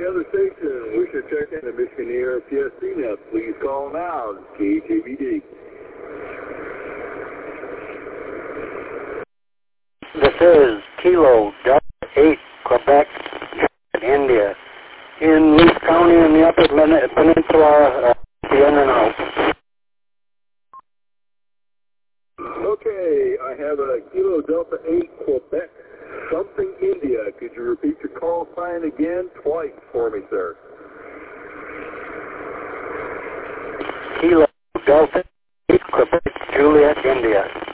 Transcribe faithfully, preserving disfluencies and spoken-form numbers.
other station wish to check in the Michigan Air P S C net, please call now. K K B D. This is Kilo Delta eight, Quebec, India. In Leaf County in the Upper Peninsula, uh, the in and out. Okay, I have a Kilo Delta eight, Quebec, something India. Could you repeat your call sign again twice for me, sir? Kilo Delta eight, Quebec, Juliet, India.